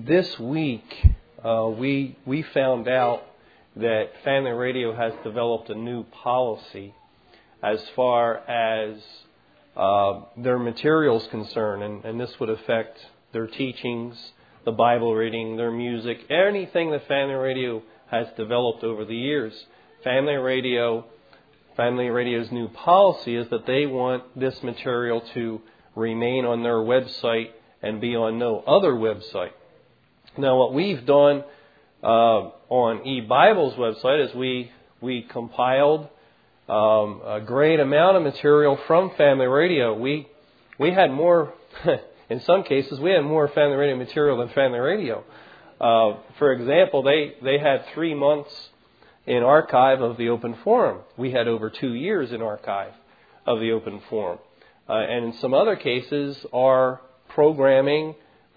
This week, we found out that Family Radio has developed a new policy as far as their material is concerned, and this would affect their teachings, the Bible reading, their music, anything that Family Radio has developed over the years. Family Radio's new policy is that they want this material to remain on their website and be on no other website. Now, what we've done on eBible's website is we compiled a great amount of material from Family Radio. We had more, in some cases, we had more Family Radio material than Family Radio. For example, they had 3 months in archive of the Open Forum. We had over 2 years in archive of the Open Forum. And in some other cases, our programming,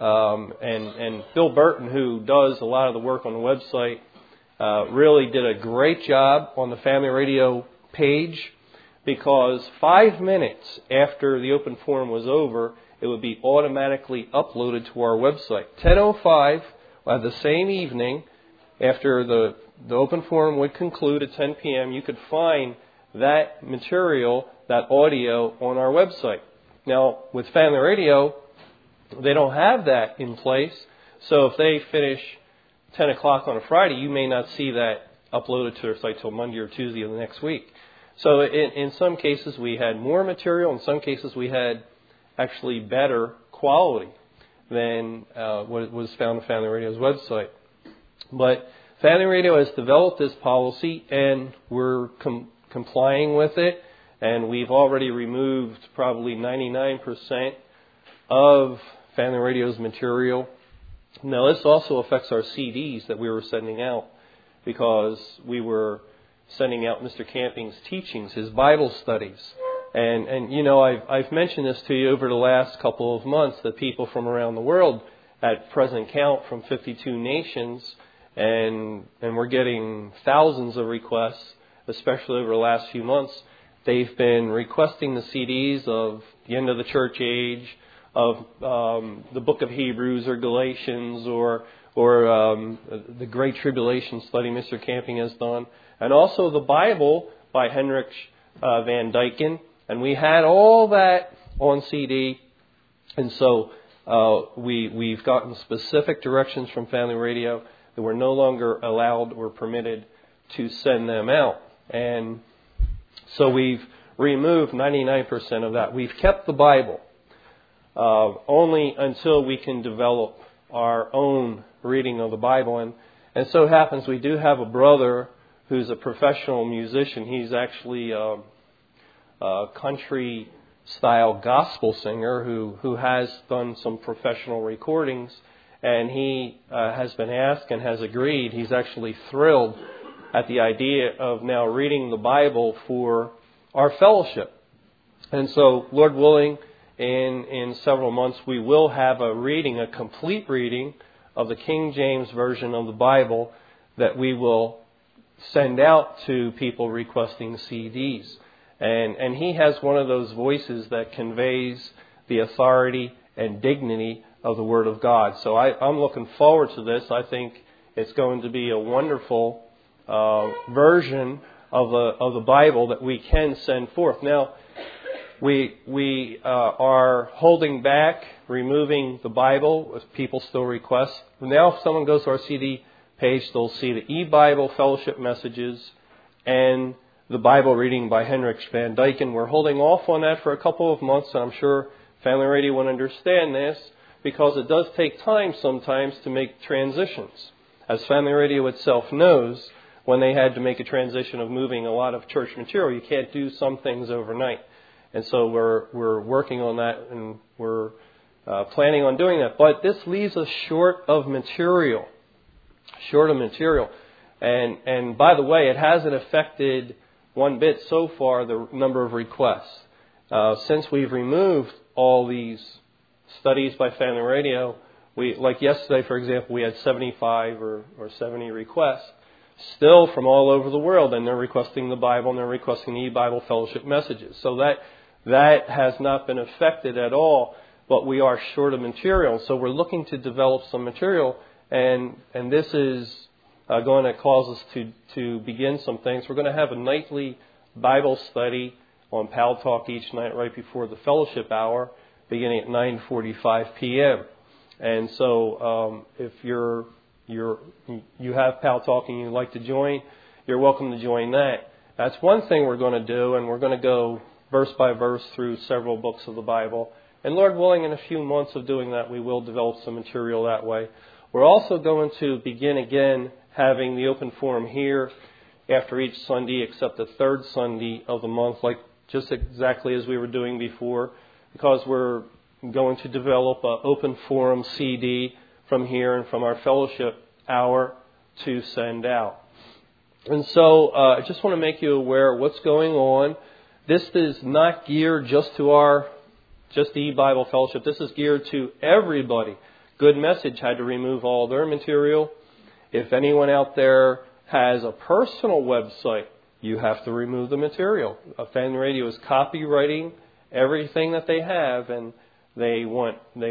and Bill Burton, who does a lot of the work on the website, really did a great job on the Family Radio page, because 5 minutes after the Open Forum was over, it would be automatically uploaded to our website. 10:05 the same evening, after the Open Forum would conclude at 10 p.m., you could find that material, that audio, on our website. Now, with Family Radio, they don't have that in place. So if they finish 10 o'clock on a Friday, you may not see that uploaded to their site till Monday or Tuesday of the next week. So in some cases, we had more material. In some cases, we had actually better quality than what was found on Family Radio's website. But Family Radio has developed this policy, and we're complying with it. And we've already removed probably 99% of Family Radio's material. Now, this also affects our CDs that we were sending out, because we were sending out Mr. Camping's teachings, his Bible studies. And you know, I've mentioned this to you over the last couple of months, that people from around the world, at present count, from 52 nations, and we're getting thousands of requests, especially over the last few months. They've been requesting the CDs of the end of the church age, of the book of Hebrews or Galatians, or the Great Tribulation study Mr. Camping has done, and also the Bible by Henrik Van Dyken. And we had all that on CD, and so we've gotten specific directions from Family Radio that we're no longer allowed or permitted to send them out. And so we've removed 99% of that. We've kept the Bible only until we can develop our own reading of the Bible. And so it happens we do have a brother who's a professional musician. He's actually a country-style gospel singer who has done some professional recordings. And he has been asked and has agreed. He's actually thrilled at the idea of now reading the Bible for our fellowship. And so, Lord willing, in several months, we will have a complete reading of the King James Version of the Bible that we will send out to people requesting CDs. And he has one of those voices that conveys the authority and dignity of the Word of God. So I'm looking forward to this. I think it's going to be a wonderful version of the Bible that we can send forth. Now, we are holding back removing the Bible if people still request. Now, if someone goes to our CD page, they'll see the eBible fellowship messages and the Bible reading by Henrik Van Dyken. We're holding off on that for a couple of months, and I'm sure Family Radio will understand this, because it does take time sometimes to make transitions. As Family Radio itself knows, when they had to make a transition of moving a lot of church material, you can't do some things overnight. And so we're working on that, and we're planning on doing that. But this leaves us short of material. And by the way, it hasn't affected one bit so far the number of requests. Since we've removed all these studies by Family Radio, like yesterday, for example, we had 75 or 70 requests, still from all over the world, and they're requesting the Bible, and they're requesting the eBible fellowship messages. So that has not been affected at all but we are short of material. So we're looking to develop some material, and this is going to cause us to begin some things. We're going to have a nightly Bible study on Pal Talk each night right before the fellowship hour, beginning at 9:45 p.m. And so if you have Pal Talk and you'd like to join, you're welcome to join that. That's one thing we're going to do, and we're going to go verse by verse through several books of the Bible. And Lord willing, in a few months of doing that, we will develop some material that way. We're also going to begin again having the open forum here after each Sunday, except the third Sunday of the month, like just exactly as we were doing before, because we're going to develop an open forum CD from here and from our fellowship hour to send out. And so I just want to make you aware of what's going on. This is not geared just the E-Bible Fellowship. This is geared to everybody. Good Message had to remove all their material. If anyone out there has a personal website, you have to remove the material. Family Radio is copywriting everything that they have, and they'll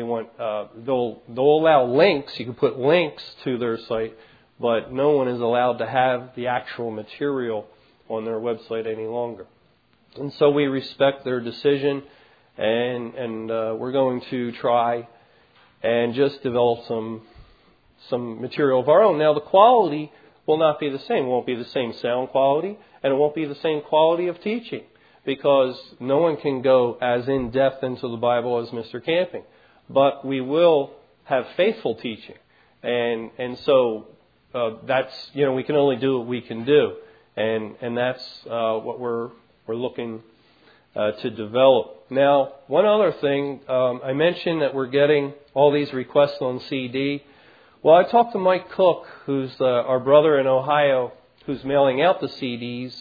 allow links. You can put links to their site, but no one is allowed to have the actual material on their website any longer. And so we respect their decision, and we're going to try and just develop some material of our own. Now, the quality will not be the same. It won't be the same sound quality, and it won't be the same quality of teaching, because no one can go as in-depth into the Bible as Mr. Camping. But we will have faithful teaching. And so that's, we can only do what we can do. And that's what we're looking to develop. Now, one other thing, I mentioned that we're getting all these requests on CD. Well, I talked to Mike Cook, who's our brother in Ohio, who's mailing out the CDs.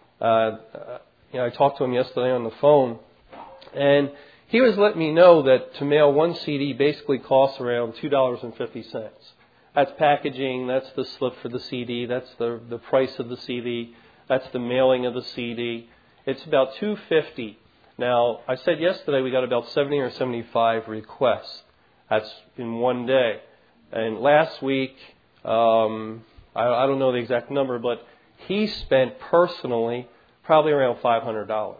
I talked to him yesterday on the phone, and he was letting me know that to mail one CD basically costs around $2.50. That's packaging, that's the slip for the CD, that's the price of the CD, that's the mailing of the CD. It's about $2.50. Now, I said yesterday we got about 70 or 75 requests. That's in one day. And last week, I don't know the exact number, but he spent personally probably around $500.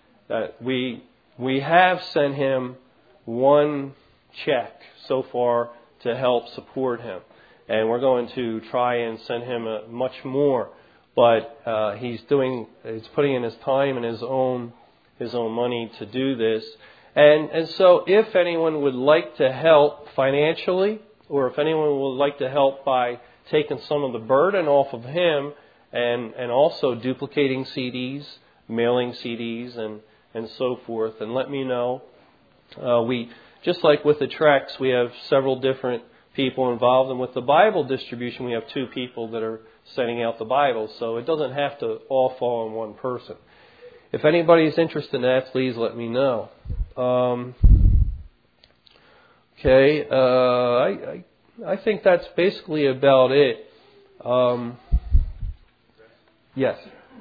We have sent him one check so far to help support him, and we're going to try and send him much more. But he's putting in his time and his own money to do this. And so, if anyone would like to help financially, or if anyone would like to help by taking some of the burden off of him, and also duplicating CDs, mailing CDs, and so forth, and let me know. We, just like with the tracts, we have several different people involved, and with the Bible distribution, we have 2 people that are sending out the Bible, so it doesn't have to all fall on one person. If anybody's interested in that, please let me know. Okay, I think that's basically about it. Yes.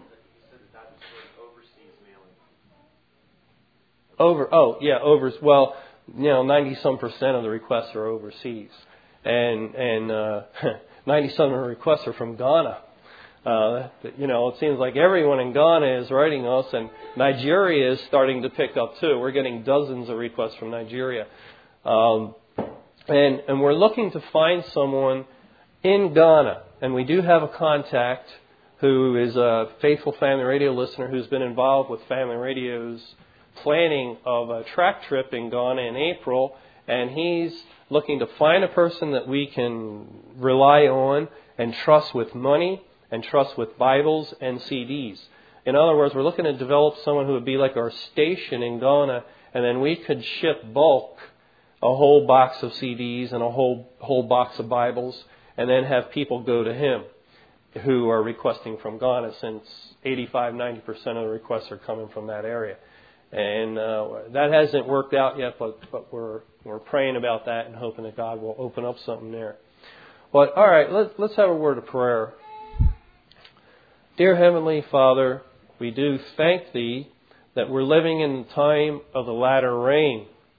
Well, 90-some% of the requests are overseas, and 90-some of the requests are from Ghana. It seems like everyone in Ghana is writing us, and Nigeria is starting to pick up too. We're getting dozens of requests from Nigeria, and we're looking to find someone in Ghana, and we do have a contact who is a faithful Family Radio listener who's been involved with Family Radio's planning of a track trip in Ghana in April, and he's looking to find a person that we can rely on and trust with money and trust with Bibles and CDs. In other words, we're looking to develop someone who would be like our station in Ghana, and then we could ship bulk a whole box of CDs and a whole box of Bibles, and then have people go to him who are requesting from Ghana, since 85-90% of the requests are coming from that area. And that hasn't worked out yet, but we're praying about that and hoping that God will open up something there. But all right, let's have a word of prayer. Dear Heavenly Father, we do thank Thee that we're living in the time of the latter rain.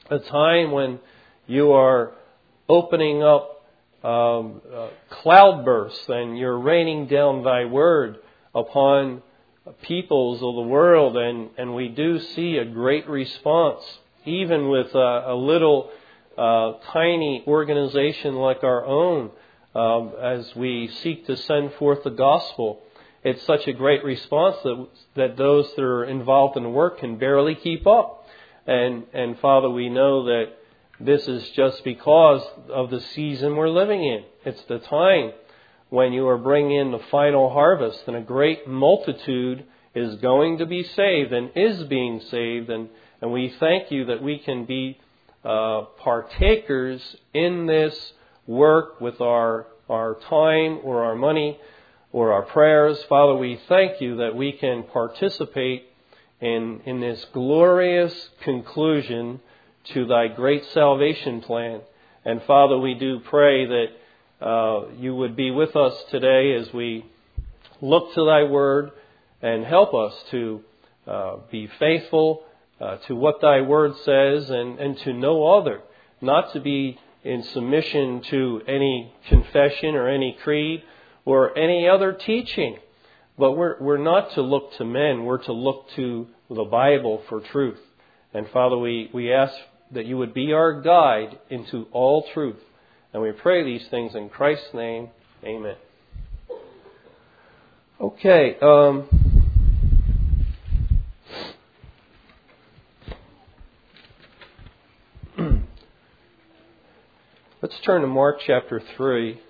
a time when you are opening up cloudbursts and you're raining down thy word upon peoples of the world, and we do see a great response, even with a little tiny organization like our own, as we seek to send forth the gospel. It's such a great response that those that are involved in the work can barely keep up. And Father, we know that this is just because of the season we're living in. It's the time when you are bringing in the final harvest, and a great multitude is going to be saved and is being saved. And we thank you that we can be partakers in this work with our time or our money or our prayers. Father, we thank you that we can participate in this glorious conclusion to thy great salvation plan. And Father, we do pray that you would be with us today as we look to thy word, and help us to be faithful to what thy word says, and to no other, not to be in submission to any confession or any creed or any other teaching. But we're not to look to men, we're to look to the Bible for truth. And Father, we ask that you would be our guide into all truth. And we pray these things in Christ's name. Amen. Okay. Let's turn to Mark chapter 3.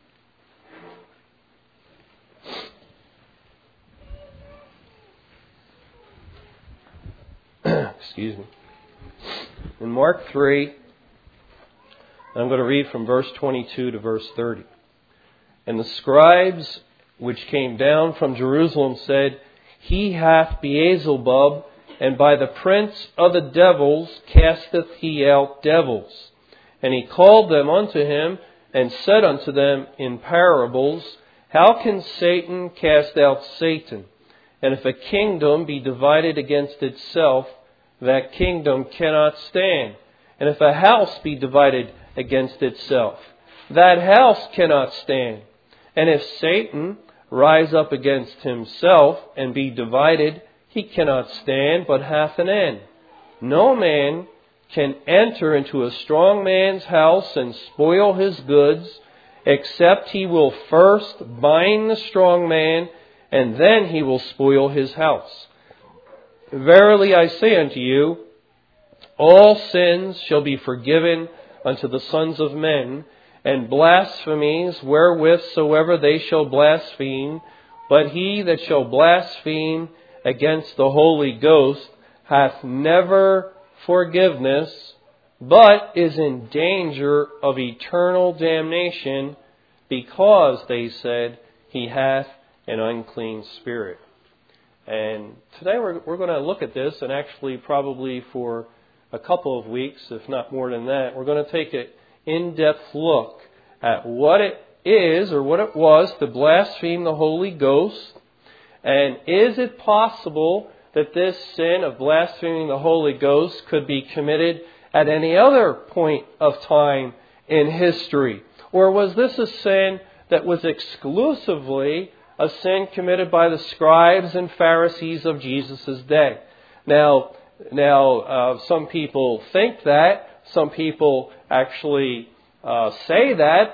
Excuse me. In Mark 3, I'm going to read from verse 22 to verse 30. And the scribes which came down from Jerusalem said, He hath Beelzebub, and by the prince of the devils casteth he out devils. And he called them unto him, and said unto them in parables, How can Satan cast out Satan? And if a kingdom be divided against itself, that kingdom cannot stand. And if a house be divided against itself, that house cannot stand. And if Satan rise up against himself and be divided, he cannot stand, but hath an end. No man can enter into a strong man's house and spoil his goods, except he will first bind the strong man, and then he will spoil his house. Verily I say unto you, all sins shall be forgiven unto the sons of men, and blasphemies wherewith soever they shall blaspheme. But he that shall blaspheme against the Holy Ghost hath never forgiveness, but is in danger of eternal damnation, because they said, He hath an unclean spirit. And today we're going to look at this, and actually probably for a couple of weeks, if not more than that, we're going to take an in-depth look at what it is, or what it was, to blaspheme the Holy Ghost. And is it possible that this sin of blaspheming the Holy Ghost could be committed at any other point of time in history? Or was this a sin that was exclusively a sin committed by the scribes and Pharisees of Jesus' day? Now, some people think that. Some people actually say that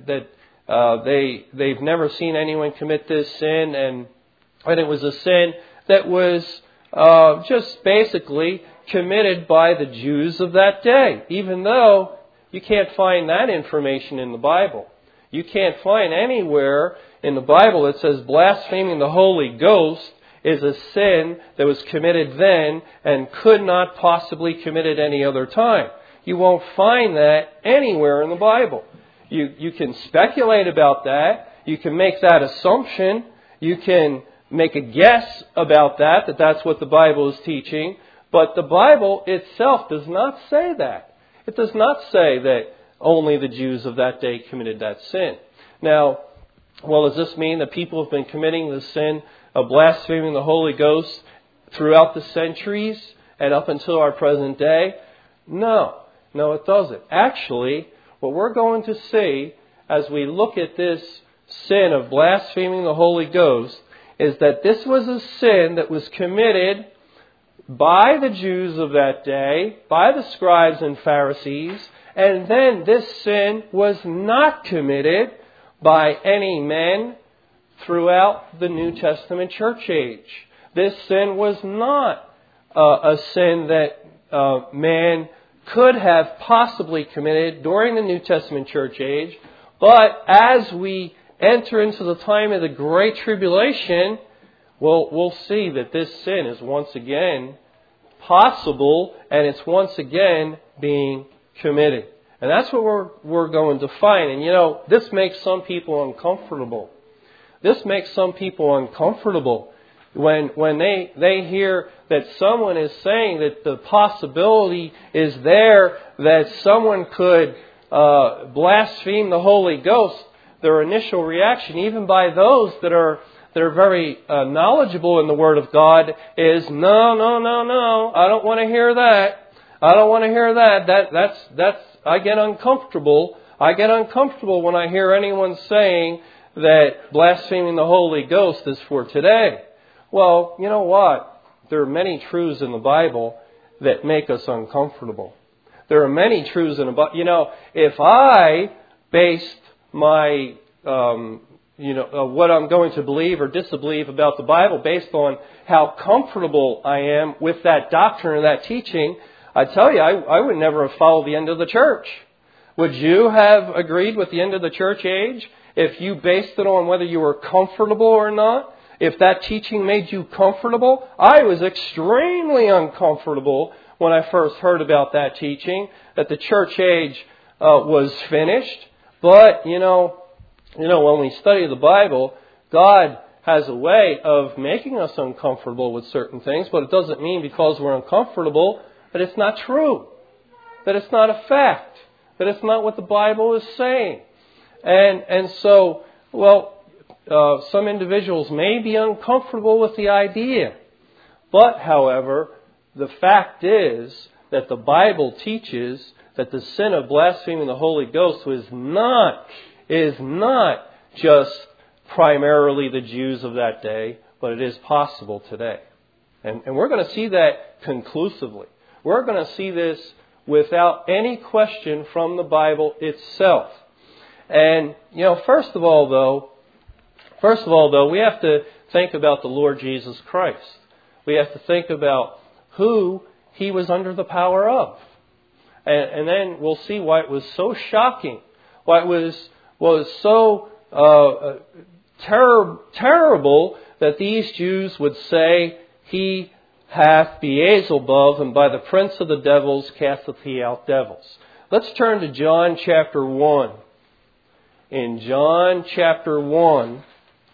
they've never seen anyone commit this sin, and it was a sin that was just basically committed by the Jews of that day, even though you can't find that information in the Bible. You can't find anywhere in the Bible that says blaspheming the Holy Ghost is a sin that was committed then and could not possibly commit at any other time. You won't find that anywhere in the Bible. You can speculate about that. You can make that assumption. You can make a guess about that that's what the Bible is teaching. But the Bible itself does not say that. It does not say that only the Jews of that day committed that sin. Now, well, does this mean that people have been committing the sin of blaspheming the Holy Ghost throughout the centuries and up until our present day? No, it doesn't. Actually, what we're going to see as we look at this sin of blaspheming the Holy Ghost is that this was a sin that was committed by the Jews of that day, by the scribes and Pharisees, and then this sin was not committed by any men throughout the New Testament church age. This sin was not a sin that man could have possibly committed during the New Testament church age, but as we enter into the time of the Great Tribulation, we'll see that this sin is once again possible and it's once again being committed. And that's what we're going to find. And this makes some people uncomfortable. This makes some people uncomfortable when they hear that someone is saying that the possibility is there that someone could blaspheme the Holy Ghost. Their initial reaction, even by those that are very knowledgeable in the Word of God, is no. I don't want to hear that. I don't want to hear that. That's I get uncomfortable. I get uncomfortable when I hear anyone saying that blaspheming the Holy Ghost is for today. Well, you know what? There are many truths in the Bible that make us uncomfortable. There are many truths in the Bible. If I based my, what I'm going to believe or disbelieve about the Bible based on how comfortable I am with that doctrine or that teaching, I tell you, I would never have followed the end of the church. Would you have agreed with the end of the church age if you based it on whether you were comfortable or not? If that teaching made you comfortable? I was extremely uncomfortable when I first heard about that teaching, that the church age was finished. But, when we study the Bible, God has a way of making us uncomfortable with certain things, but it doesn't mean because we're uncomfortable that it's not true, that it's not a fact, that it's not what the Bible is saying. And so, some individuals may be uncomfortable with the idea. But, however, the fact is that the Bible teaches that the sin of blaspheming the Holy Ghost is not just primarily the Jews of that day, but it is possible today. And we're going to see that conclusively. We're going to see this without any question from the Bible itself. And, first of all, though, we have to think about the Lord Jesus Christ. We have to think about who He was under the power of. And then we'll see why it was so shocking, why it was so terrible that these Jews would say, He hath Beelzebub, and by the prince of the devils casteth he out devils. Let's turn to John chapter 1. In John chapter 1,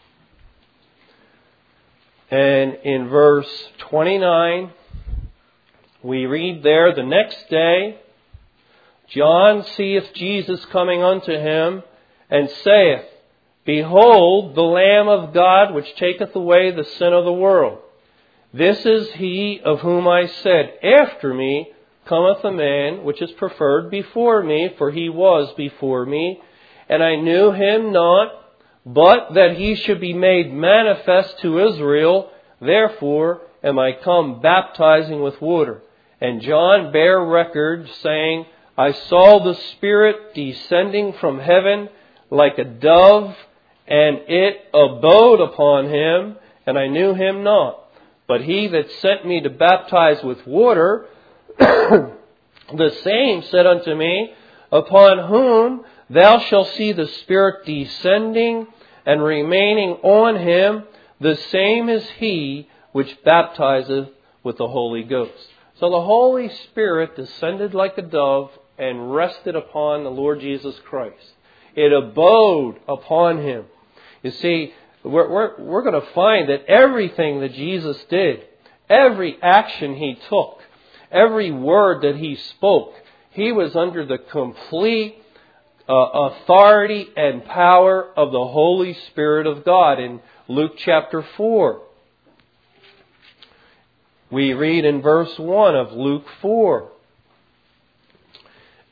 and in verse 29, we read there, the next day, John seeth Jesus coming unto him, and saith, Behold, the Lamb of God, which taketh away the sin of the world. This is he of whom I said, After me cometh a man, which is preferred before me, for he was before me. And I knew him not, but that he should be made manifest to Israel. Therefore am I come baptizing with water. And John bare record, saying, I saw the Spirit descending from heaven like a dove, and it abode upon him, and I knew him not. But he that sent me to baptize with water, the same said unto me, Upon whom thou shalt see the Spirit descending and remaining on him, the same is he which baptizeth with the Holy Ghost. So the Holy Spirit descended like a dove and rested upon the Lord Jesus Christ. It abode upon him. You see, we're going to find that everything that Jesus did, every action he took, every word that he spoke, he was under the complete authority and power of the Holy Spirit of God. In Luke chapter 4, we read in verse 1 of Luke 4,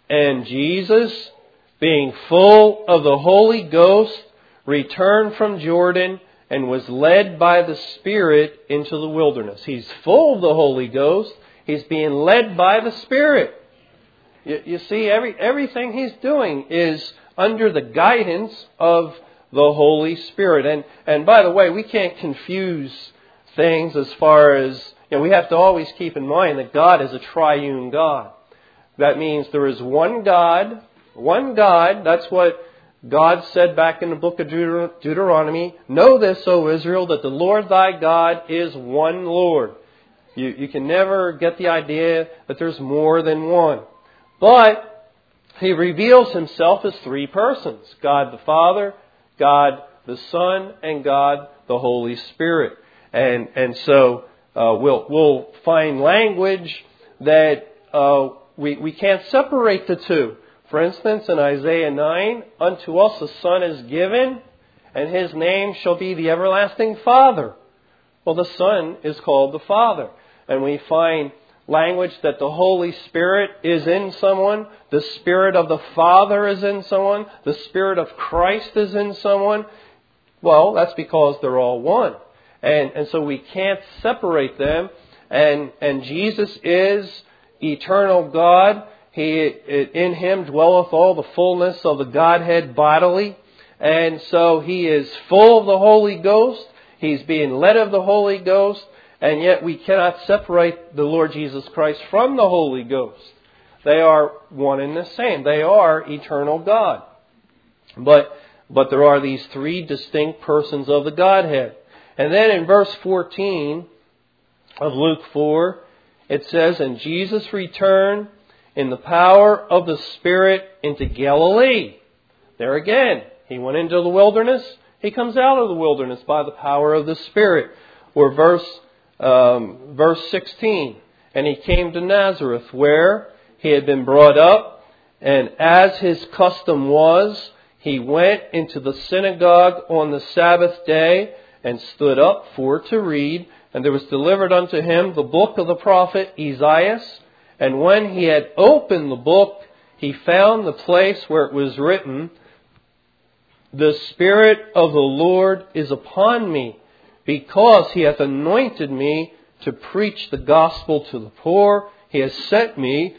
And Jesus, being full of the Holy Ghost, returned from Jordan and was led by the Spirit into the wilderness. He's full of the Holy Ghost. He's being led by the Spirit. You see, everything he's doing is under the guidance of the Holy Spirit. And by the way, we can't confuse things as far as, we have to always keep in mind that God is a triune God. That means there is one God. That's what God said back in the book of Deuteronomy. Know this, O Israel, that the Lord thy God is one Lord. You can never get the idea that there's more than one. But He reveals Himself as three persons. God the Father, God the Son, and God the Holy Spirit. And so we'll find language that we can't separate the two. For instance, in Isaiah 9, unto us a Son is given, and His name shall be the everlasting Father. Well, the Son is called the Father. And we find language that the Holy Spirit is in someone, the Spirit of the Father is in someone, the Spirit of Christ is in someone. Well, that's because they're all one. And so we can't separate them. And Jesus is eternal God. In Him dwelleth all the fullness of the Godhead bodily. And so He is full of the Holy Ghost. He's being led of the Holy Ghost. And yet we cannot separate the Lord Jesus Christ from the Holy Ghost. They are one and the same. They are eternal God. But there are these three distinct persons of the Godhead. And then in verse 14 of Luke 4, it says, and Jesus returned in the power of the Spirit into Galilee. There again, He went into the wilderness. He comes out of the wilderness by the power of the Spirit. Or verse 16, and He came to Nazareth, where He had been brought up, and as His custom was, He went into the synagogue on the Sabbath day, and stood up for to read. And there was delivered unto Him the book of the prophet Isaiah. And when He had opened the book, He found the place where it was written, the Spirit of the Lord is upon me, because He hath anointed me to preach the gospel to the poor. He has sent me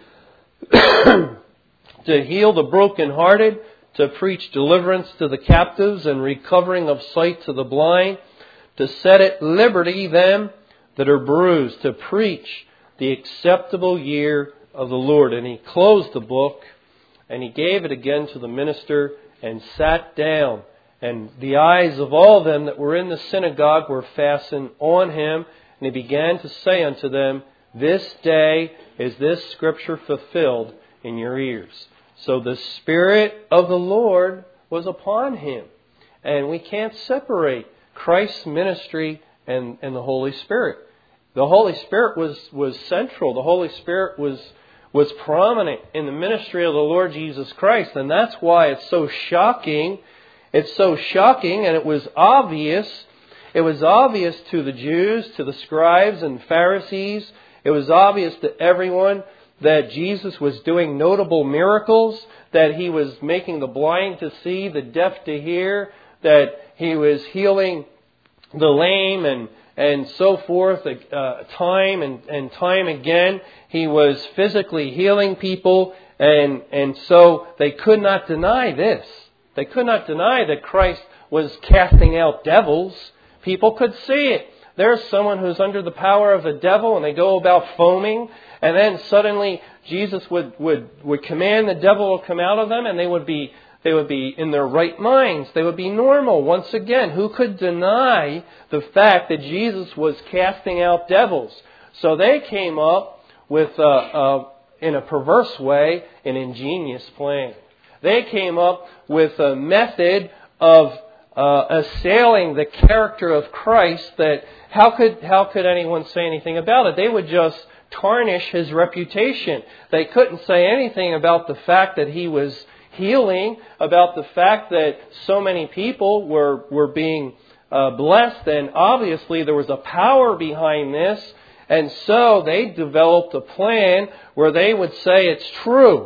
to heal the brokenhearted, to preach deliverance to the captives, and recovering of sight to the blind, to set at liberty them that are bruised, to preach the acceptable year of the Lord. And He closed the book, and He gave it again to the minister, and sat down. And the eyes of all them that were in the synagogue were fastened on Him. And He began to say unto them, this day is this scripture fulfilled in your ears. So the Spirit of the Lord was upon Him. And we can't separate Christ's ministry and the Holy Spirit. The Holy Spirit was central. The Holy Spirit was prominent in the ministry of the Lord Jesus Christ. And that's why it's so shocking. It's so shocking, and it was obvious. It was obvious to the Jews, to the scribes and Pharisees. It was obvious to everyone that Jesus was doing notable miracles, that He was making the blind to see, the deaf to hear, that He was healing the lame and so forth, time and time again. He was physically healing people, and so they could not deny this. They could not deny that Christ was casting out devils. People could see it. There's someone who's under the power of the devil, and they go about foaming, and then suddenly Jesus would command the devil to come out of them, and they would be in their right minds. They would be normal once again. Who could deny the fact that Jesus was casting out devils? So they came up with, in a perverse way, an ingenious plan. They came up with a method of assailing the character of Christ that how could anyone say anything about it? They would just tarnish His reputation. They couldn't say anything about the fact that He was healing, about the fact that so many people were being blessed, and obviously there was a power behind this. And so they developed a plan where they would say it's true.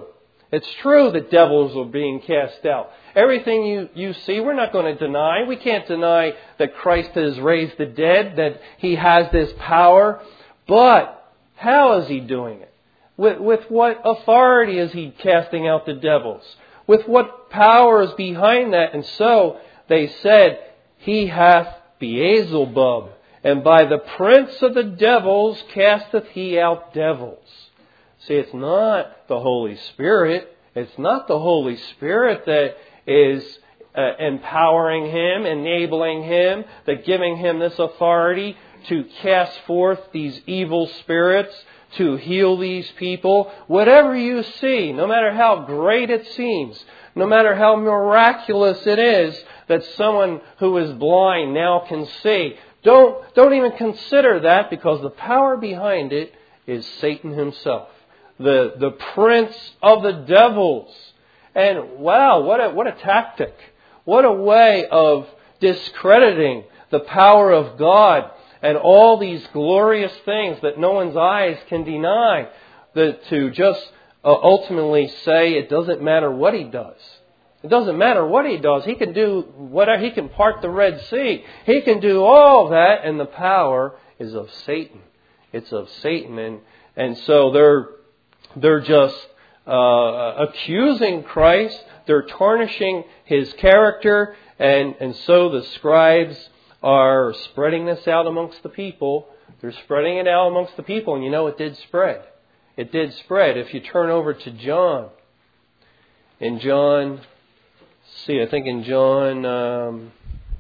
It's true that devils are being cast out. Everything you see, we're not going to deny. We can't deny that Christ has raised the dead, that He has this power. But how is He doing it? With what authority is He casting out the devils? With what power is behind that? And so they said, He hath Beelzebub, and by the prince of the devils casteth He out devils. See, it's not the Holy Spirit. It's not the Holy Spirit that is empowering Him, enabling Him, that giving Him this authority to cast forth these evil spirits, to heal these people. Whatever you see, no matter how great it seems, no matter how miraculous it is that someone who is blind now can see, don't even consider that, because the power behind it is Satan himself. The prince of the devils. And wow, what a tactic. What a way of discrediting the power of God and all these glorious things that no one's eyes can deny. To just ultimately say it doesn't matter what He does. It doesn't matter what He does. He can do whatever. He can part the Red Sea. He can do all that, and the power is of Satan. It's of Satan. And so they're just accusing Christ. They're tarnishing His character. And so the scribes are spreading this out amongst the people. They're spreading it out amongst the people. And it did spread. It did spread. If you turn over to John. In John, I think in John,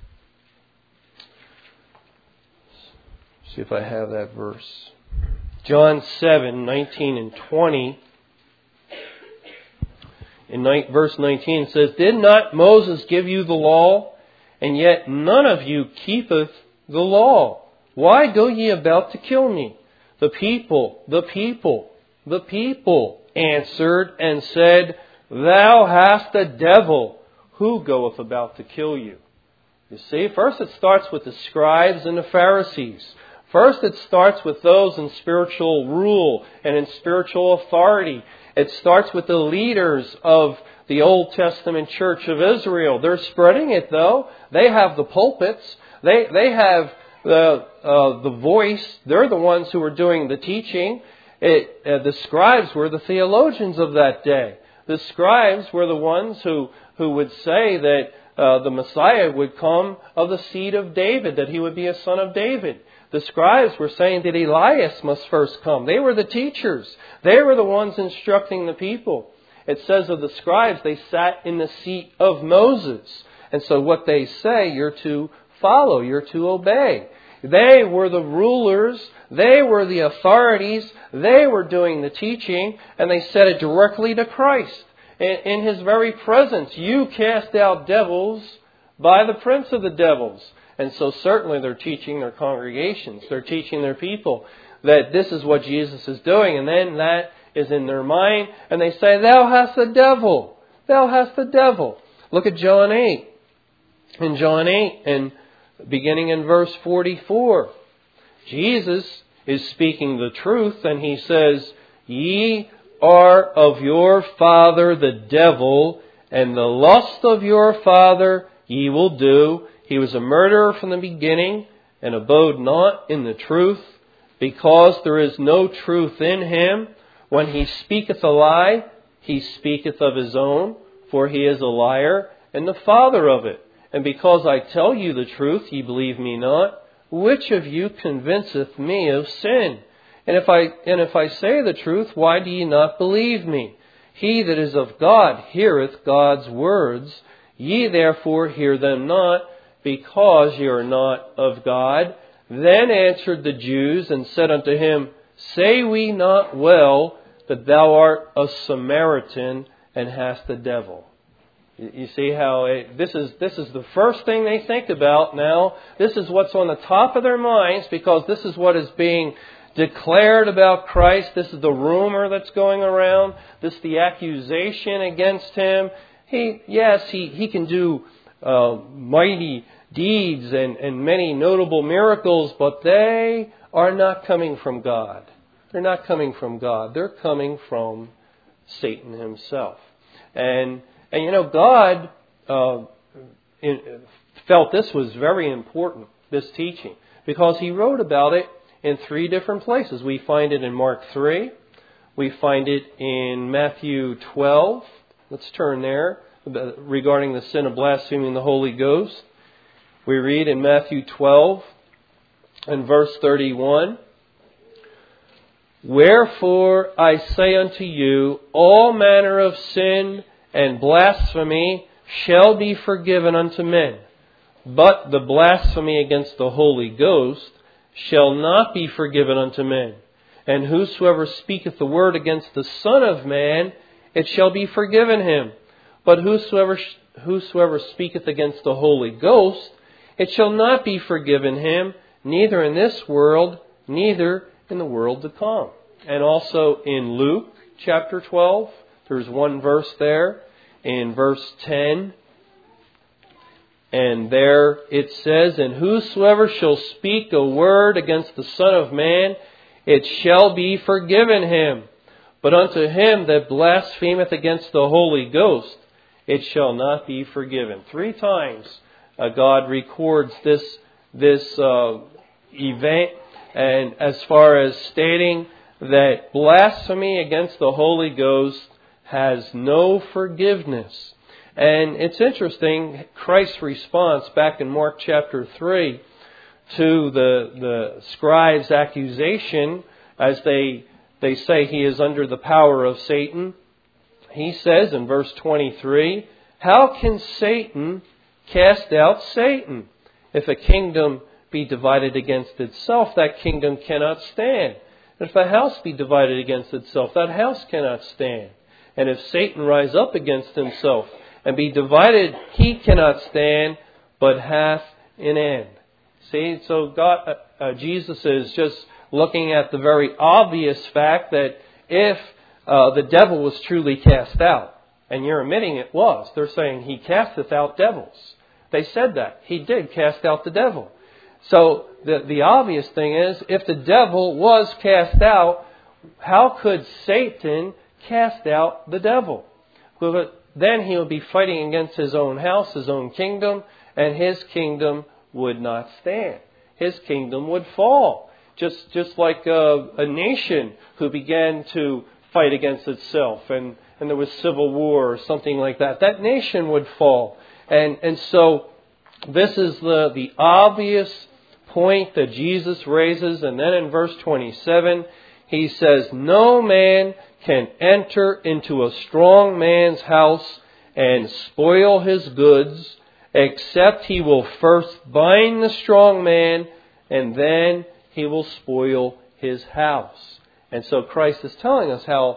see if I have that verse. John 7, 19 and 20. In verse 19 it says, Did not Moses give you the law? And yet none of you keepeth the law. Why go ye about to kill me? The people answered and said, Thou hast a devil. Who goeth about to kill you? You see, first it starts with the scribes and the Pharisees. First it starts with those in spiritual rule and in spiritual authority. It starts with the leaders of the Old Testament church of Israel. They're spreading it, though. They have the pulpits. They have the voice. They're the ones who are doing the teaching. The scribes were the theologians of that day. The scribes were the ones who would say that the Messiah would come of the seed of David, that He would be a son of David. The scribes were saying that Elias must first come. They were the teachers. They were the ones instructing the people. It says of the scribes, they sat in the seat of Moses. And so what they say, you're to follow, you're to obey. They were the rulers. They were the authorities. They were doing the teaching. And they said it directly to Christ. In His very presence, you cast out devils by the prince of the devils. And so certainly they're teaching their congregations. They're teaching their people that this is what Jesus is doing. And then that is in their mind. And they say, Thou hast the devil. Thou hast the devil. Look at John 8. In John 8, and beginning in verse 44, Jesus is speaking the truth. And He says, Ye are of your father the devil, and the lust of your father ye will do. He was a murderer from the beginning, and abode not in the truth, because there is no truth in him. When he speaketh a lie, he speaketh of his own, for he is a liar, and the father of it. And because I tell you the truth, ye believe me not. Which of you convinceth me of sin? And if I say the truth, why do ye not believe me? He that is of God heareth God's words. Ye therefore hear them not, because ye are not of God. Then answered the Jews and said unto Him, Say we not well that thou art a Samaritan and hast the devil? You see how this is the first thing they think about now. This is what's on the top of their minds, because this is what is being declared about Christ. This is the rumor that's going around. This is the accusation against Him. He can do mighty deeds and many notable miracles, but they are not coming from God. They're not coming from God. They're coming from Satan himself. And God felt this was very important, this teaching, because He wrote about it in 3 different places. We find it in Mark 3. We find it in Matthew 12. Let's turn there, regarding the sin of blaspheming the Holy Ghost. We read in Matthew 12 and verse 31, "Wherefore I say unto you, all manner of sin and blasphemy shall be forgiven unto men, but the blasphemy against the Holy Ghost shall not be forgiven unto men. And whosoever speaketh the word against the Son of Man, it shall be forgiven him. But whosoever speaketh against the Holy Ghost, it shall not be forgiven him, neither in this world, neither in the world to come." And also in Luke chapter 12, there's one verse there, in verse 10. And there it says, "And whosoever shall speak a word against the Son of Man, it shall be forgiven him. But unto him that blasphemeth against the Holy Ghost, it shall not be forgiven." 3 times God records this event, and as far as stating that blasphemy against the Holy Ghost has no forgiveness. And it's interesting, Christ's response back in Mark chapter 3 to the scribes' accusation, as they say he is under the power of Satan. He says in verse 23, "How can Satan cast out Satan? If a kingdom be divided against itself, that kingdom cannot stand. And if a house be divided against itself, that house cannot stand. And if Satan rise up against himself and be divided, he cannot stand, but hath an end." See, so Jesus is just looking at the very obvious fact that if the devil was truly cast out, and you're admitting it was, they're saying he casteth out devils. They said that. He did cast out the devil. So the obvious thing is, if the devil was cast out, how could Satan cast out the devil? Well, then he would be fighting against his own house, his own kingdom, and his kingdom would not stand. His kingdom would fall. Just like a nation who began to fight against itself and there was civil war or something like that. That nation would fall. And so this is the obvious point that Jesus raises. And then in verse 27, he says, "No man can enter into a strong man's house and spoil his goods, except he will first bind the strong man, and then he will spoil his house." And so Christ is telling us how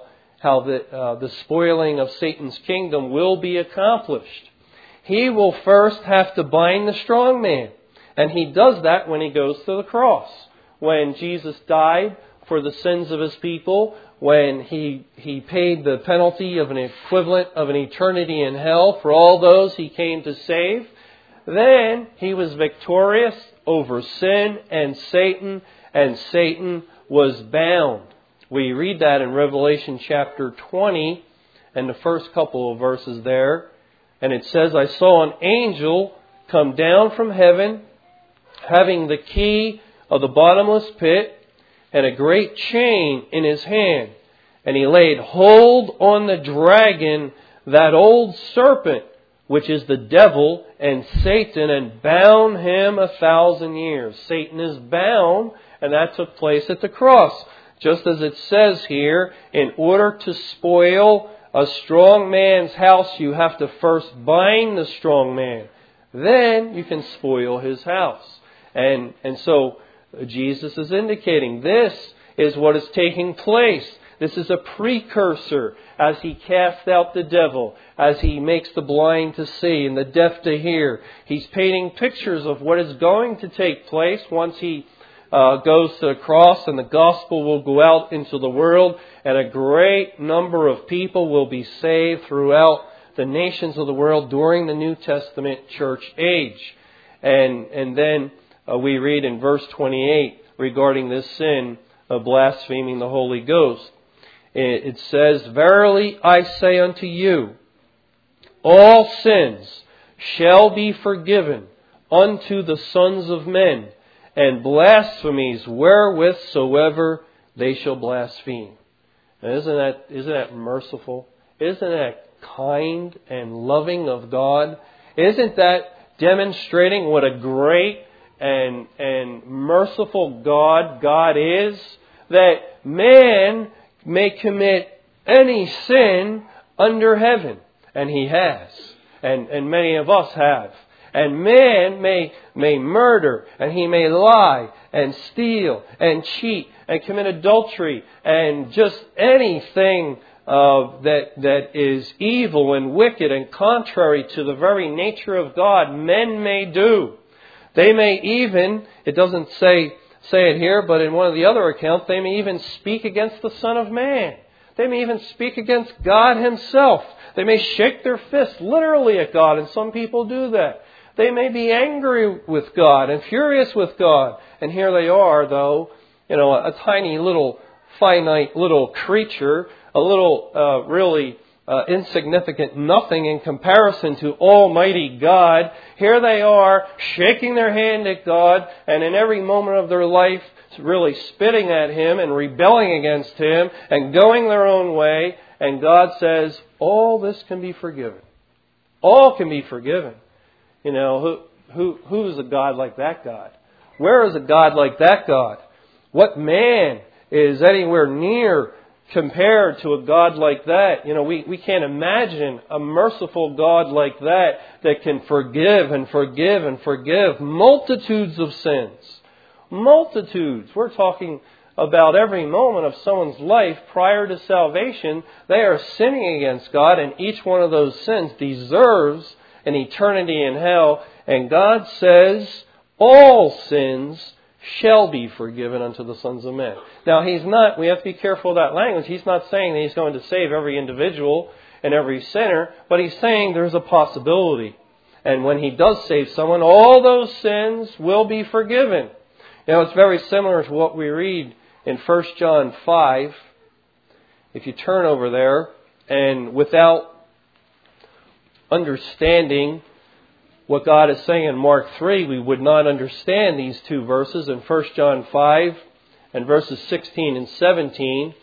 the spoiling of Satan's kingdom will be accomplished. He will first have to bind the strong man. And he does that when he goes to the cross. When Jesus died for the sins of his people, when he paid the penalty of an equivalent of an eternity in hell for all those he came to save, then he was victorious over sin and Satan was bound. We read that in Revelation chapter 20 and the first couple of verses there. And it says, "I saw an angel come down from heaven, having the key of the bottomless pit and a great chain in his hand. And he laid hold on the dragon, that old serpent, which is the devil and Satan, and bound him 1,000 years. Satan is bound, and that took place at the cross. Just as it says here, in order to spoil a strong man's house, you have to first bind the strong man. Then you can spoil his house. And so Jesus is indicating this is what is taking place. This is a precursor as he casts out the devil, as he makes the blind to see and the deaf to hear. He's painting pictures of what is going to take place once he goes to the cross, and the gospel will go out into the world, and a great number of people will be saved throughout the nations of the world during the New Testament church age. And then we read in verse 28 regarding this sin of blaspheming the Holy Ghost. It says, "Verily I say unto you, all sins shall be forgiven unto the sons of men, and blasphemies wherewith soever they shall blaspheme." Now, isn't that merciful? Isn't that kind and loving of God? Isn't that demonstrating what a great and merciful God is? That man may commit any sin under heaven, and he has, and many of us have. And man may murder, and he may lie, and steal, and cheat, and commit adultery, and just anything that is evil and wicked and contrary to the very nature of God, men may do. They may even, it doesn't say it here, but in one of the other accounts, they may even speak against the Son of Man. They may even speak against God Himself. They may shake their fist literally at God, and some people do that. They may be angry with God and furious with God. And here they are, though, a tiny little finite little creature, a little really insignificant nothing in comparison to Almighty God. Here they are, shaking their hand at God, and in every moment of their life, really spitting at Him and rebelling against Him and going their own way. And God says, all this can be forgiven. All can be forgiven. Who's a God like that God? Where is a God like that God? What man is anywhere near compared to a God like that? We can't imagine a merciful God like that can forgive and forgive and forgive multitudes of sins. Multitudes. We're talking about every moment of someone's life prior to salvation. They are sinning against God, and each one of those sins deserves an eternity in hell. And God says, all sins shall be forgiven unto the sons of men. Now, we have to be careful of that language. He's not saying that He's going to save every individual and every sinner, but He's saying there's a possibility. And when He does save someone, all those sins will be forgiven. It's very similar to what we read in 1 John 5. If you turn over there, and without understanding what God is saying in Mark 3, we would not understand these two verses. In 1 John 5 and verses 16 and 17,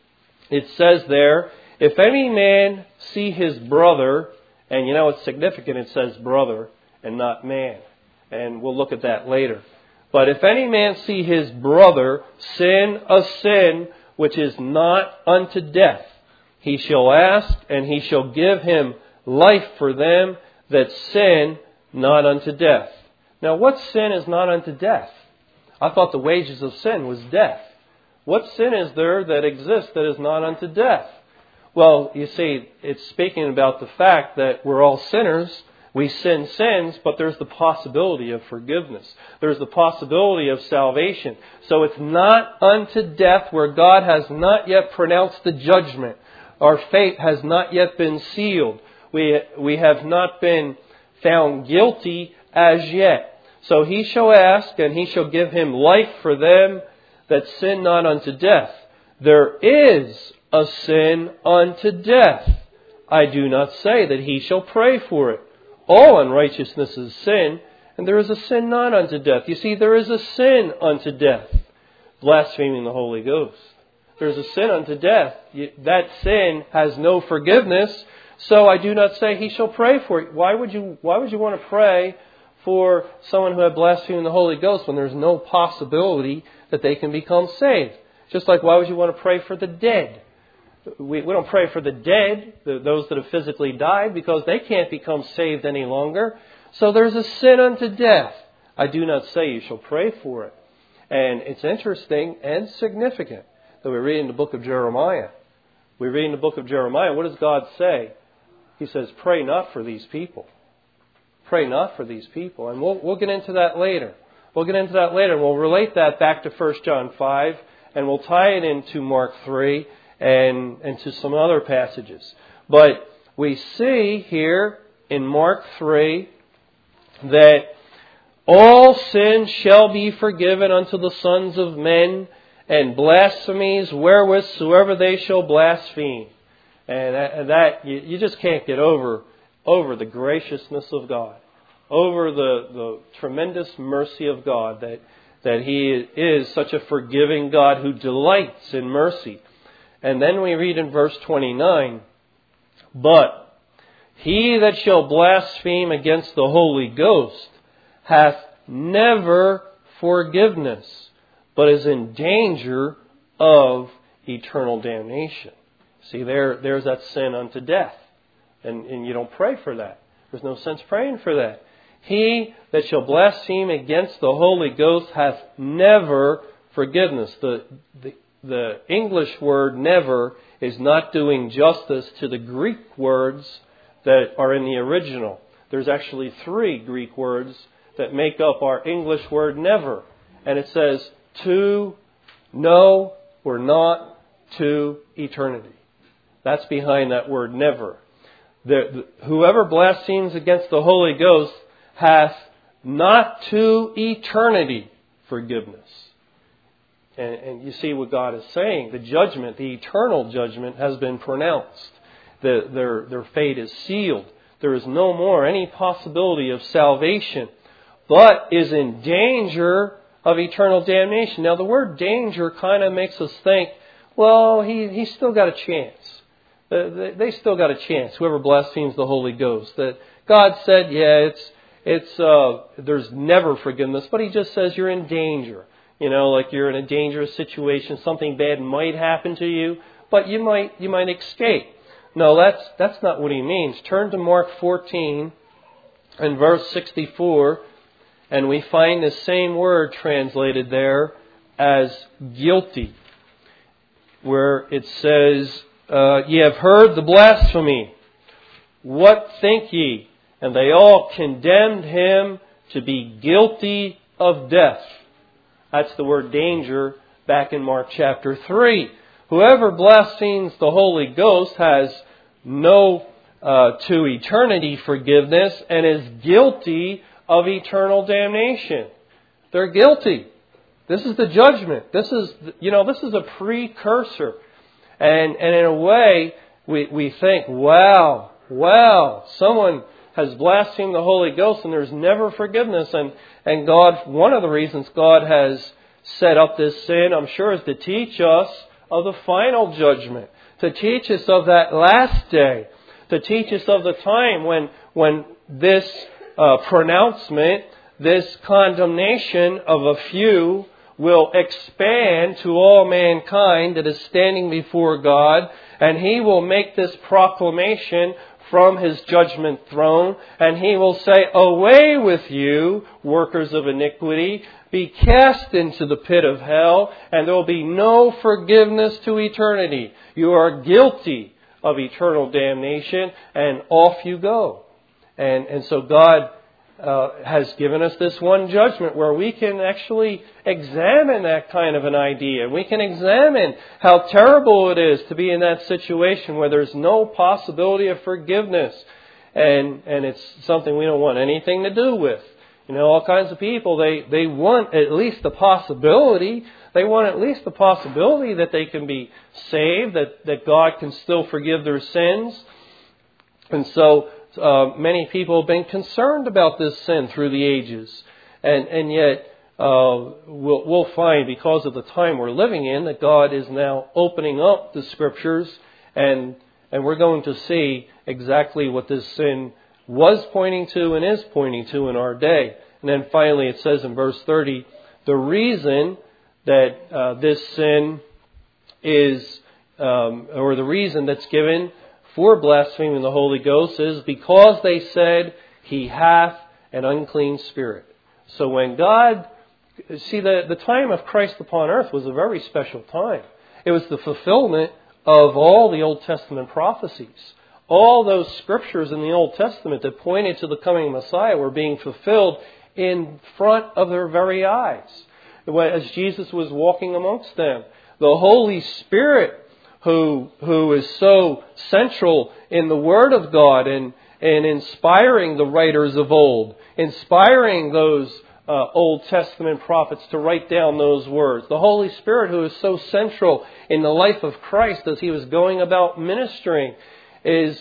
it says there, "If any man see his brother," and it's significant it says brother and not man, and we'll look at that later. "But if any man see his brother sin a sin which is not unto death, he shall ask, and He shall give him life for them that sin not unto death." Now, what sin is not unto death? I thought the wages of sin was death. What sin is there that exists that is not unto death? Well, you see, it's speaking about the fact that we're all sinners. We sin sins, but there's the possibility of forgiveness. There's the possibility of salvation. So it's not unto death, where God has not yet pronounced the judgment. Our fate has not yet been sealed. We have not been found guilty as yet. So He shall ask, and He shall give him life for them that sin not unto death. There is a sin unto death. I do not say that he shall pray for it. All unrighteousness is sin, and there is a sin not unto death. You see, there is a sin unto death. Blaspheming the Holy Ghost. There's a sin unto death. That sin has no forgiveness. So I do not say he shall pray for it. Why would you want to pray for someone who had blasphemed the Holy Ghost when there's no possibility that they can become saved? Just like why would you want to pray for the dead? We don't pray for the dead, those that have physically died, because they can't become saved any longer. So there's a sin unto death. I do not say you shall pray for it. And it's interesting and significant that we read in the book of Jeremiah. We read in the book of Jeremiah, what does God say? He says, pray not for these people. Pray not for these people. And we'll get into that later. We'll get into that later. And we'll relate that back to 1 John 5. And we'll tie it into Mark 3 and to some other passages. But we see here in Mark 3 that all sins shall be forgiven unto the sons of men, and blasphemies wherewithsoever they shall blaspheme. And that you just can't get over the graciousness of God, over the tremendous mercy of God, that He is such a forgiving God who delights in mercy. And then we read in verse 29, but he that shall blaspheme against the Holy Ghost hath never forgiveness, but is in danger of eternal damnation. See, there's that sin unto death. And you don't pray for that. There's no sense praying for that. He that shall blaspheme against the Holy Ghost hath never forgiveness. The English word never is not doing justice to the Greek words that are in the original. There's actually 3 Greek words that make up our English word never. And it says to, no, or not, to eternity. That's behind that word never. Whoever blasphemes against the Holy Ghost hath not to eternity forgiveness. And you see what God is saying. The judgment, the eternal judgment, has been pronounced. Their fate is sealed. There is no more any possibility of salvation, but is in danger of eternal damnation. Now, the word danger kind of makes us think, well, he's still got a chance. They still got a chance, whoever blasphemes the Holy Ghost. That God said, yeah, there's never forgiveness, but He just says you're in danger. You know, like you're in a dangerous situation, something bad might happen to you, but you might escape. No, that's not what He means. Turn to Mark 14 and verse 64, and we find the same word translated there as guilty, where it says, ye have heard the blasphemy. What think ye? And they all condemned Him to be guilty of death. That's the word danger back in Mark chapter 3. Whoever blasphemes the Holy Ghost has no to eternity forgiveness and is guilty of eternal damnation. They're guilty. This is the judgment. This is a precursor. And in a way, we think, wow, someone has blasphemed the Holy Ghost and there's never forgiveness. And God, one of the reasons God has set up this sin, I'm sure, is to teach us of the final judgment, to teach us of that last day, to teach us of the time when this pronouncement, this condemnation of a few will expand to all mankind that is standing before God, and He will make this proclamation from His judgment throne, and He will say, away with you, workers of iniquity, be cast into the pit of hell, and there will be no forgiveness to eternity. You are guilty of eternal damnation, and off you go. And so God has given us this one judgment where we can actually examine that kind of an idea. We can examine how terrible it is to be in that situation where there's no possibility of forgiveness. And it's something we don't want anything to do with. You know, all kinds of people, they want at least the possibility. They want at least the possibility that they can be saved, that God can still forgive their sins. And so many people have been concerned about this sin through the ages. And yet we'll find, because of the time we're living in, that God is now opening up the Scriptures, and we're going to see exactly what this sin was pointing to and is pointing to in our day. And then finally it says in verse 30, the reason that this sin is, or the reason that's given for blaspheming the Holy Ghost is because they said, He hath an unclean spirit. So when God, see, the time of Christ upon earth was a very special time. It was the fulfillment of all the Old Testament prophecies. All those scriptures in the Old Testament that pointed to the coming Messiah were being fulfilled in front of their very eyes. As Jesus was walking amongst them, the Holy Spirit, who is so central in the Word of God and inspiring the writers of old, inspiring those Old Testament prophets to write down those words. The Holy Spirit, who is so central in the life of Christ as He was going about ministering, is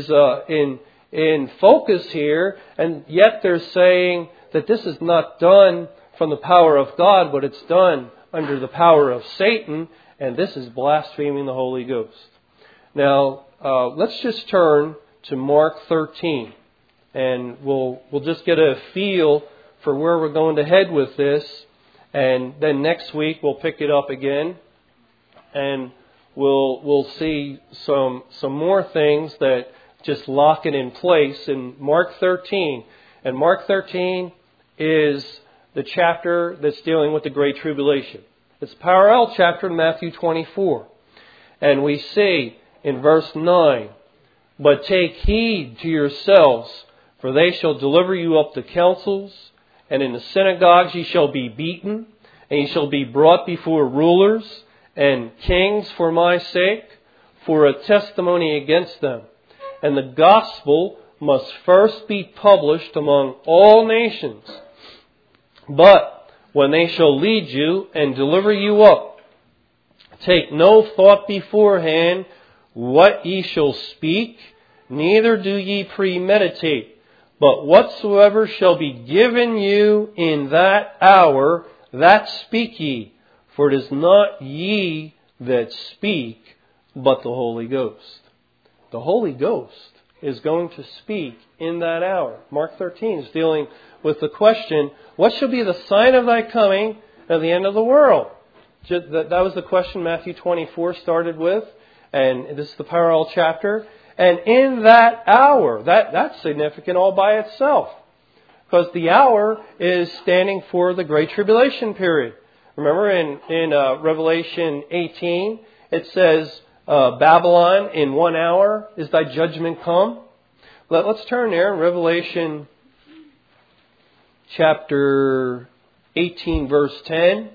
in focus here. And yet they're saying that this is not done from the power of God, but it's done under the power of Satan. And this is blaspheming the Holy Ghost. Now, let's just turn to Mark 13. And we'll just get a feel for where we're going to head with this. And then next week we'll pick it up again. And we'll see some more things that just lock it in place in Mark 13. And Mark 13 is the chapter that's dealing with the Great Tribulation. It's a parallel chapter in Matthew 24. And we see in verse 9, "But take heed to yourselves, for they shall deliver you up to councils, and in the synagogues ye shall be beaten, and ye shall be brought before rulers and kings for my sake, for a testimony against them. And the gospel must first be published among all nations. But when they shall lead you and deliver you up, take no thought beforehand what ye shall speak, neither do ye premeditate. But whatsoever shall be given you in that hour, that speak ye. For it is not ye that speak, but the Holy Ghost." The Holy Ghost is going to speak in that hour. Mark 13 is dealing with the question, what shall be the sign of thy coming and the end of the world? That was the question Matthew 24 started with. And this is the parallel chapter. And in that hour, that's significant all by itself. Because the hour is standing for the Great Tribulation period. Remember in Revelation 18, it says, Babylon, in 1 hour is thy judgment come. Let's turn there. Revelation chapter 18, verse 10.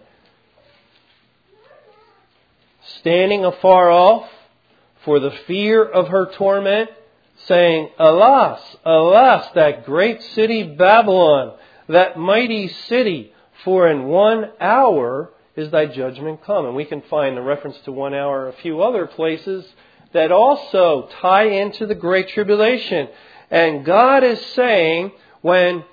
"Standing afar off for the fear of her torment, saying, Alas, alas, that great city Babylon, that mighty city, for in 1 hour is thy judgment come." And we can find the reference to 1 hour a few other places that also tie into the Great Tribulation. And God is saying, when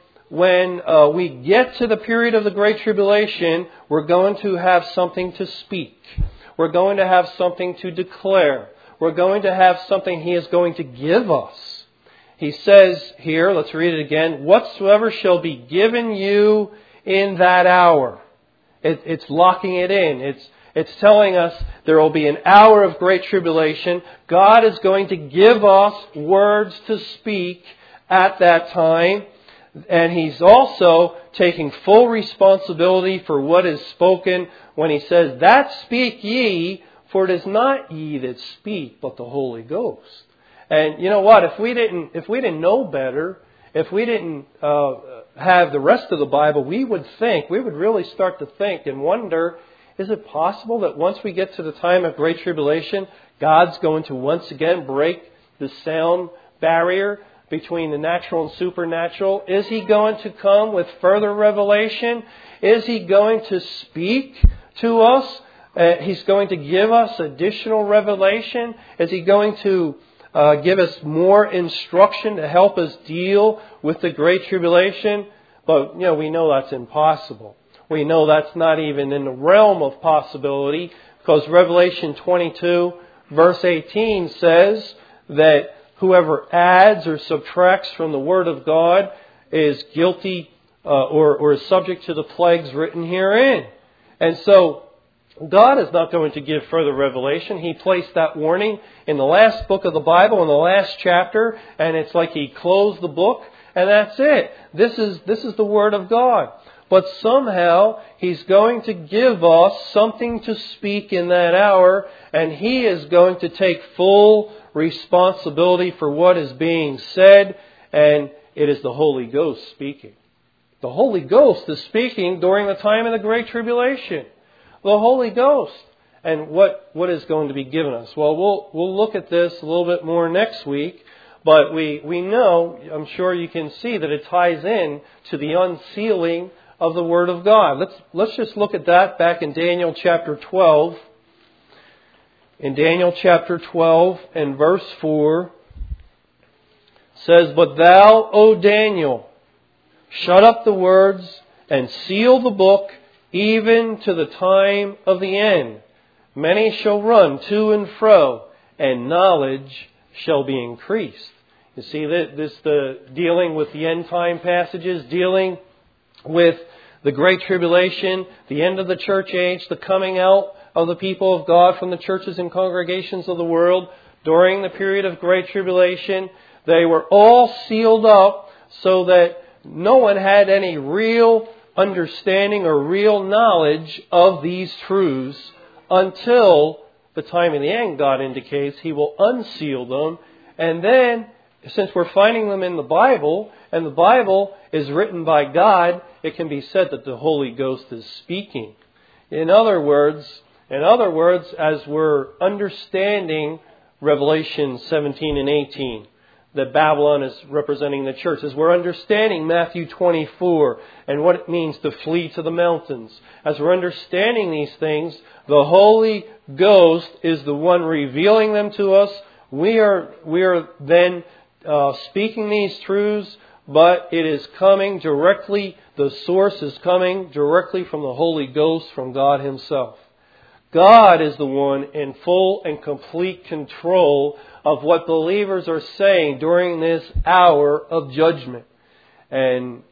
we get to the period of the Great Tribulation, we're going to have something to speak. We're going to have something to declare. We're going to have something He is going to give us. He says here, let's read it again, "Whatsoever shall be given you in that hour." It's locking it in. It's telling us there will be an hour of great tribulation. God is going to give us words to speak at that time. And He's also taking full responsibility for what is spoken when He says, "That speak ye, for it is not ye that speak, but the Holy Ghost." And you know what? If we didn't know better, if we didn't have the rest of the Bible, we would really start to think and wonder, is it possible that once we get to the time of Great Tribulation, God's going to once again break the sound barrier between the natural and supernatural? Is He going to come with further revelation? Is He going to speak to us? He's going to give us additional revelation? Is He going to give us more instruction to help us deal with the Great Tribulation? But, we know that's impossible. We know that's not even in the realm of possibility, because Revelation 22, verse 18 says that whoever adds or subtracts from the Word of God is guilty or is subject to the plagues written herein. And so, God is not going to give further revelation. He placed that warning in the last book of the Bible, in the last chapter, and it's like He closed the book, and that's it. This is the Word of God. But somehow He's going to give us something to speak in that hour, and He is going to take full responsibility for what is being said, and it is the Holy Ghost speaking. The Holy Ghost is speaking during the time of the Great Tribulation. The Holy Ghost. And what is going to be given us? Well, we'll look at this a little bit more next week. But we know, I'm sure you can see, that it ties in to the unsealing of the Word of God. Let's just look at that back in Daniel chapter 12. In Daniel chapter 12 and verse 4 says, "But thou, O Daniel, shut up the words and seal the book even to the time of the end. Many shall run to and fro, and knowledge shall be increased." You see, the dealing with the end time passages, dealing with the Great Tribulation, the end of the church age, the coming out of the people of God from the churches and congregations of the world during the period of Great Tribulation. They were all sealed up so that no one had any real understanding or real knowledge of these truths until the time of the end. God indicates He will unseal them. And then, since we're finding them in the Bible, and the Bible is written by God, it can be said that the Holy Ghost is speaking. In other words, as we're understanding Revelation 17 and 18, that Babylon is representing the church, as we're understanding Matthew 24 and what it means to flee to the mountains, as we're understanding these things, the Holy Ghost is the one revealing them to us. We are then speaking these truths, but it is coming directly, the source is coming directly from the Holy Ghost, from God Himself. God is the one in full and complete control of what believers are saying during this hour of judgment. And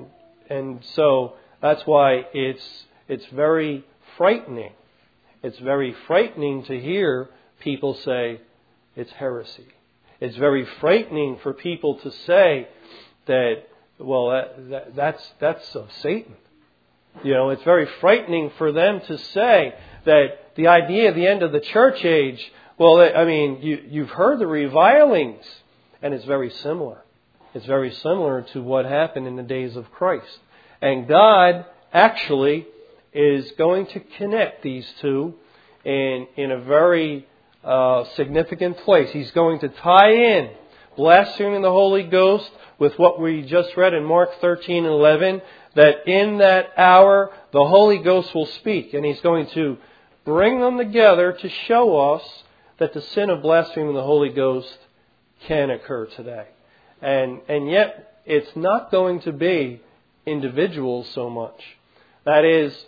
so that's why it's very frightening. It's very frightening to hear people say it's heresy. It's very frightening for people to say that, well, that's of Satan. You know, it's very frightening for them to say that the idea of the end of the church age, well, I mean, you've heard the revilings, and it's very similar. It's very similar to what happened in the days of Christ. And God actually is going to connect these two in a very significant place. He's going to tie in blaspheming the Holy Ghost with what we just read in Mark 13 and 11, that in that hour the Holy Ghost will speak, and He's going to bring them together to show us that the sin of blaspheming the Holy Ghost can occur today. And yet it's not going to be individuals so much. That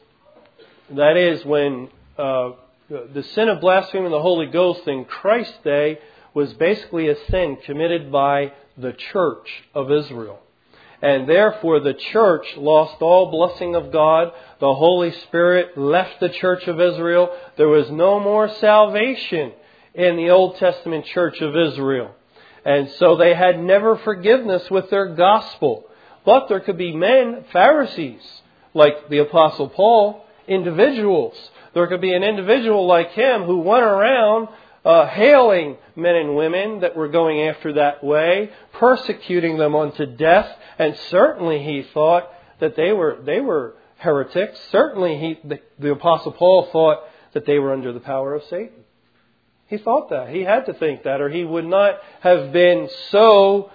is when the sin of blaspheming the Holy Ghost in Christ's day was basically a sin committed by the church of Israel. And therefore the church lost all blessing of God. The Holy Spirit left the church of Israel. There was no more salvation in the Old Testament church of Israel. And so they had never forgiveness with their gospel. But there could be men, Pharisees, like the Apostle Paul, individuals. There could be an individual like him who went around hailing men and women that were going after that way, persecuting them unto death, and certainly he thought that they were heretics. Certainly the Apostle Paul thought that they were under the power of Satan. He thought that. He had to think that, or he would not have been so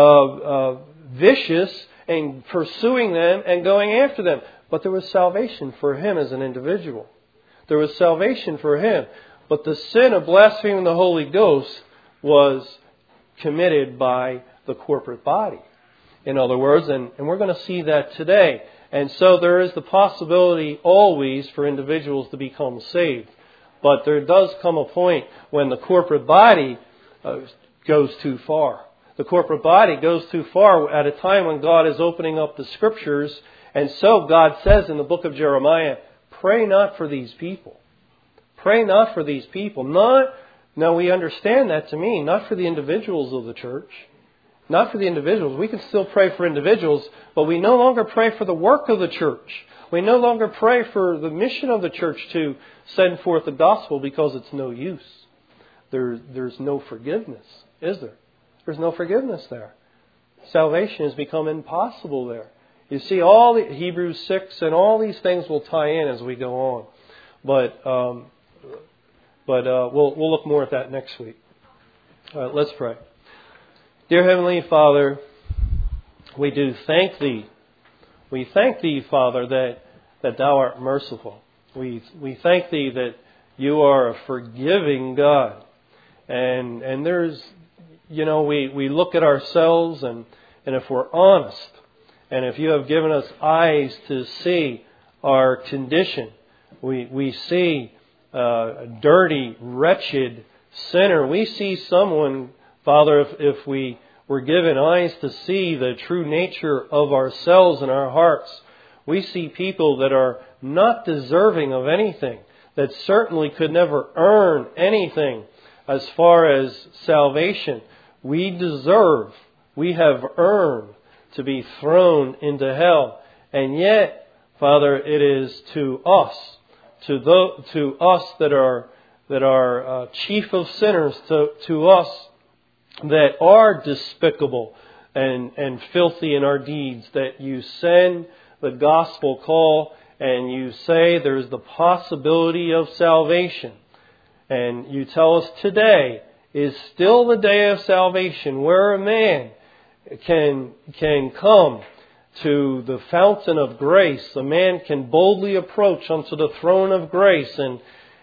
vicious in pursuing them and going after them. But there was salvation for him as an individual. There was salvation for him. But the sin of blaspheming the Holy Ghost was committed by the corporate body. In other words, and we're going to see that today. And so there is the possibility always for individuals to become saved. But there does come a point when the corporate body goes too far. The corporate body goes too far at a time when God is opening up the Scriptures. And so God says in the book of Jeremiah, pray not for these people. Pray not for these people. Now we understand that to mean not for the individuals of the church. Not for the individuals. We can still pray for individuals, but we no longer pray for the work of the church. We no longer pray for the mission of the church to send forth the gospel because it's no use. There's no forgiveness, is there? There's no forgiveness there. Salvation has become impossible there. You see, all the Hebrews 6 and all these things will tie in as we go on. But we'll look more at that next week. All right, let's pray. Dear Heavenly Father, we do thank Thee We thank Thee, Father, that Thou art merciful. We thank Thee that You are a forgiving God. And there's, we look at ourselves, and if we're honest, and if You have given us eyes to see our condition, we see a dirty, wretched sinner. We see someone, Father, if we were given eyes to see the true nature of ourselves and our hearts, we see people that are not deserving of anything, that certainly could never earn anything as far as salvation. We have earned to be thrown into hell. And yet, Father, it is to us that are chief of sinners, to us that are despicable and filthy in our deeds, that You send the gospel call and You say there's the possibility of salvation. And You tell us today is still the day of salvation, where a man can come to the fountain of grace. A man can boldly approach unto the throne of grace, and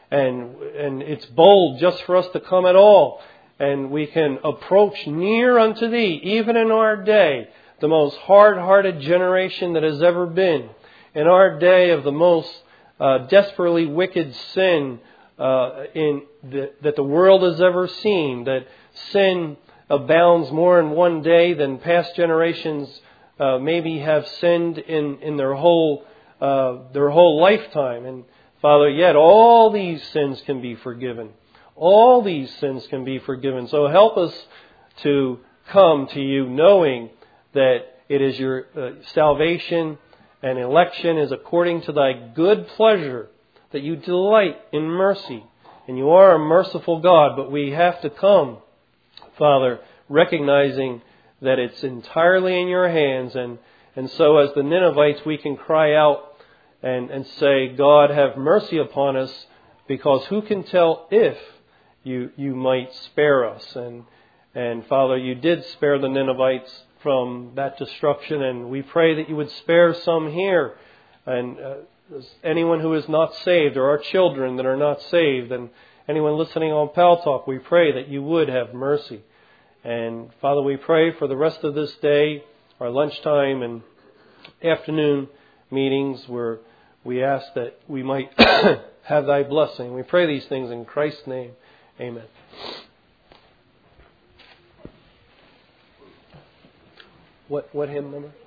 it's bold just for us to come at all. And we can approach near unto Thee, even in our day, the most hard-hearted generation that has ever been. In our day of the most desperately wicked sin that the world has ever seen, that sin abounds more in one day than past generations maybe have sinned in their whole lifetime. And Father, yet all these sins can be forgiven. All these sins can be forgiven. So help us to come to You knowing that it is Your salvation and election is according to Thy good pleasure, that You delight in mercy. And You are a merciful God, but we have to come, Father, recognizing that it's entirely in Your hands. And so as the Ninevites, we can cry out and say, God, have mercy upon us, because who can tell if you might spare us. And Father, You did spare the Ninevites from that destruction, and we pray that You would spare some here. And anyone who is not saved, or our children that are not saved, and anyone listening on Pal Talk, we pray that You would have mercy. And Father, we pray for the rest of this day, our lunchtime and afternoon meetings, where we ask that we might have Thy blessing. We pray these things in Christ's name. Amen. What hymn number?